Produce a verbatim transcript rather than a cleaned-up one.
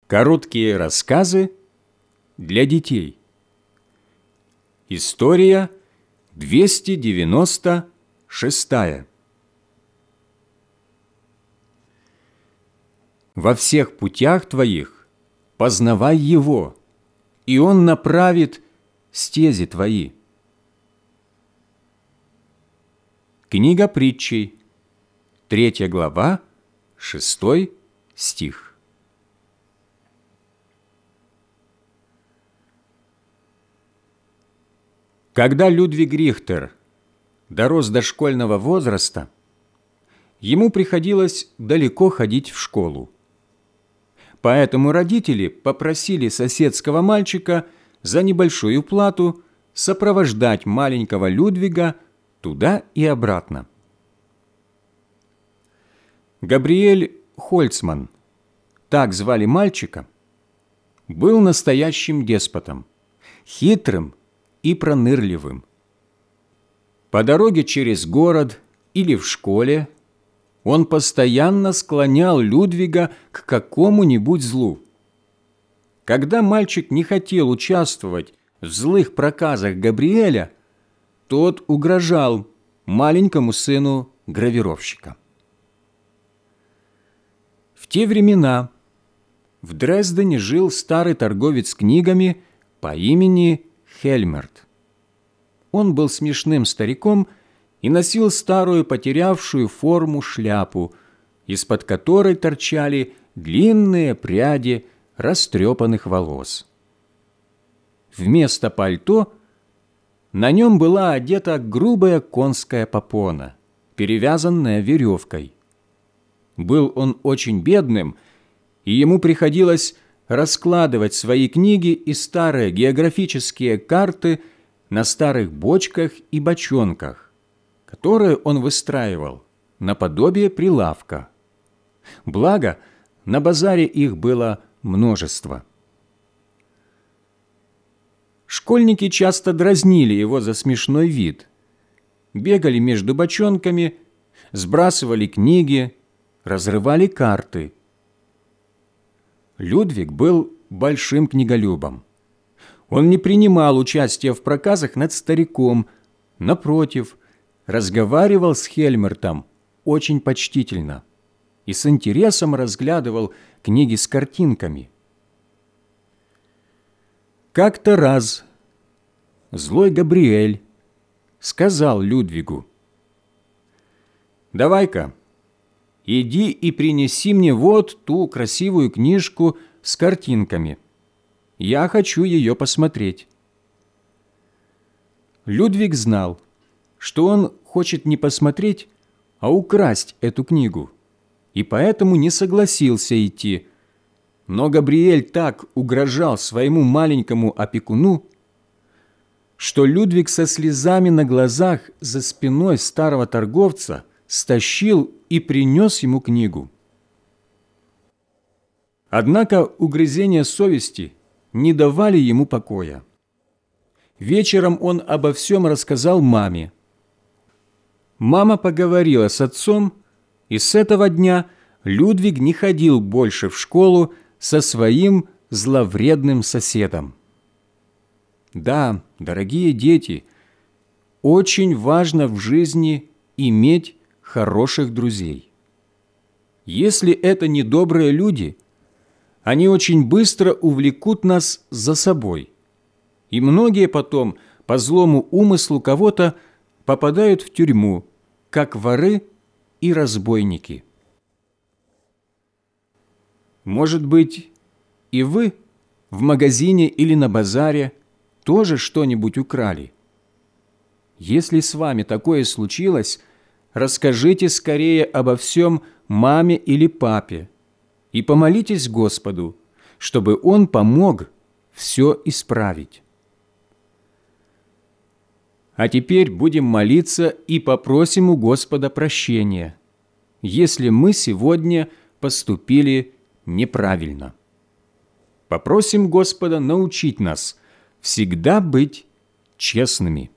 Короткие рассказы для детей. История двести девяносто шестая. Во всех путях твоих познавай Его, и Он направит стези твои. Книга притчей, третья глава, шестой стих. Когда Людвиг Рихтер дорос до школьного возраста, ему приходилось далеко ходить в школу. Поэтому родители попросили соседского мальчика за небольшую плату сопровождать маленького Людвига туда и обратно. Габриэль Хольцман, так звали мальчика, был настоящим деспотом, хитрым и пронырливым. По дороге через город или в школе он постоянно склонял Людвига к какому-нибудь злу. Когда мальчик не хотел участвовать в злых проказах Габриэля, тот угрожал маленькому сыну гравировщика. В те времена в Дрездене жил старый торговец книгами по имени Хельмерт. Он был смешным стариком и носил старую потерявшую форму шляпу, из-под которой торчали длинные пряди растрепанных волос. Вместо пальто на нем была одета грубая конская попона, перевязанная веревкой. Был он очень бедным, и ему приходилось раскладывать свои книги и старые географические карты на старых бочках и бочонках, которые он выстраивал наподобие прилавка. Благо, на базаре их было множество. Школьники часто дразнили его за смешной вид, бегали между бочонками, сбрасывали книги, разрывали карты. Людвиг был большим книголюбом. Он не принимал участия в проказах над стариком, напротив, разговаривал с Хельмертом очень почтительно и с интересом разглядывал книги с картинками. Как-то раз злой Габриэль сказал Людвигу: «Давай-ка, иди и принеси мне вот ту красивую книжку с картинками. Я хочу ее посмотреть». Людвиг знал, что он хочет не посмотреть, а украсть эту книгу, и поэтому не согласился идти. Но Габриэль так угрожал своему маленькому опекуну, что Людвиг со слезами на глазах за спиной старого торговца стащил и принес ему книгу. Однако угрызения совести не давали ему покоя. Вечером он обо всем рассказал маме. Мама поговорила с отцом, и с этого дня Людвиг не ходил больше в школу со своим зловредным соседом. Да, дорогие дети, очень важно в жизни иметь хороших друзей. Если это не добрые люди, они очень быстро увлекут нас за собой, и многие потом по злому умыслу кого-то попадают в тюрьму, как воры и разбойники. Может быть, и вы в магазине или на базаре тоже что-нибудь украли? Если с вами такое случилось, расскажите скорее обо всем маме или папе и помолитесь Господу, чтобы Он помог все исправить. А теперь будем молиться и попросим у Господа прощения, если мы сегодня поступили неправильно. Попросим Господа научить нас всегда быть честными.